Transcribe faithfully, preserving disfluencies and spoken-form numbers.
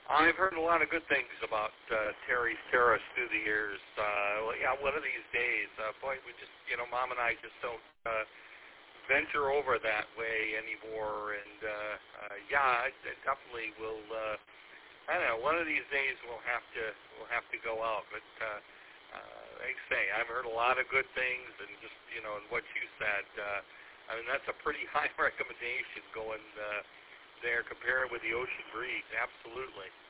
I've heard a lot of good things about uh, Terry's Terrace through the years. Uh, well, yeah, one of these days, uh, boy, we just, you know, Mom and I just don't uh, venture over that way anymore. And uh, uh, yeah, I, I definitely will. Uh, I don't know. One of these days we'll have to we'll have to go out. But uh, uh, like I say, I've heard a lot of good things, and just you know, and what you said. Uh, I mean, that's a pretty high recommendation going uh, there compared with the Ocean Breeze. Absolutely.